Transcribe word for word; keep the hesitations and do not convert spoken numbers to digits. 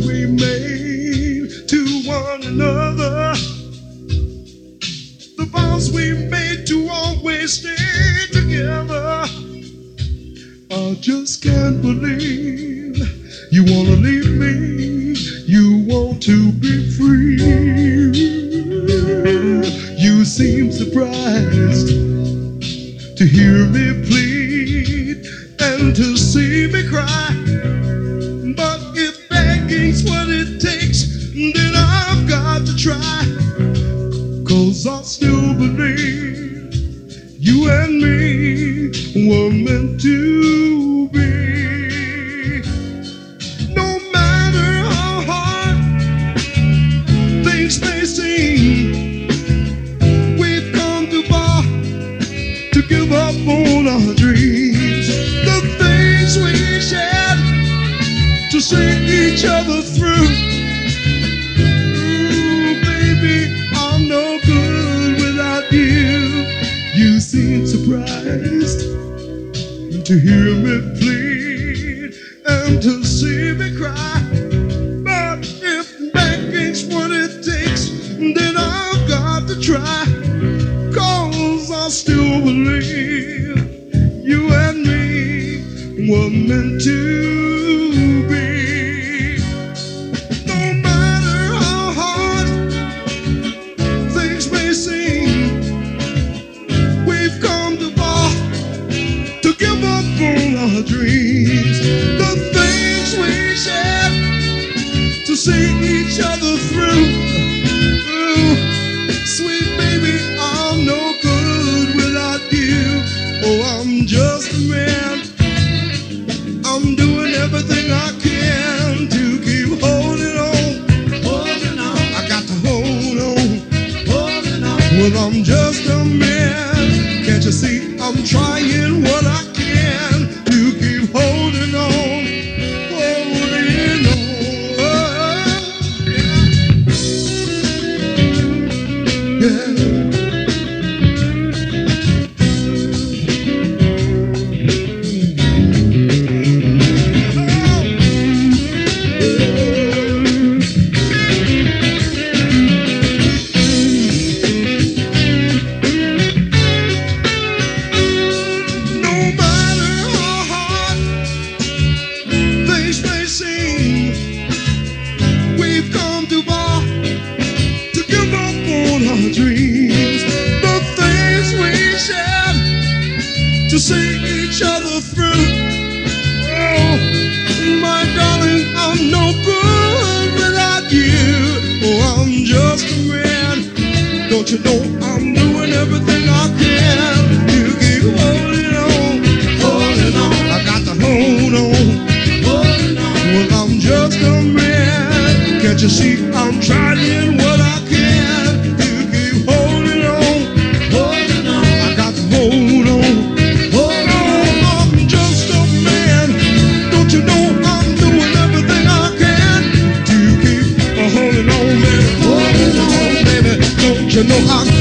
we made to one another, the vows we made to always stay together. I just can't believe you wanna leave me, you want to be free. You seem surprised to hear me plead and to see me cry. But if begging's what it takes, then I've got to try. 'Cause I still believe you and me were meant to be. No matter how hard things may seem, we've come too far to give up on our dreams. The things we shared to see each other through. Ooh, baby, I'm no good without you. You seem surprised to hear me plead and to see me cry. But if begging's what it takes, then I've got to try. 'Cause I still believe you and me were meant to be. No matter how hard things may seem, we've come too far to give up on our dreams. The things we shared to see each other through. Ooh, sweet baby, I'm no good without you. Oh, I'm just a man. I'm doing everything I can to keep holding on. Holding on. I got to hold on. Holding on. Well, I'm just a man. Can't you see I'm trying what I can to keep holding on. Holding on. Yeah. Yeah. To see each other through. Oh, my darling, I'm no good without you. Oh, I'm just a man. Don't you know I'm doing everything I can to keep holding on, holding on. I got to hold on, holding on. Well, I'm just a man. Can't you see I'm trying what I can to keep holding on, holding on. I got to hold on. You know I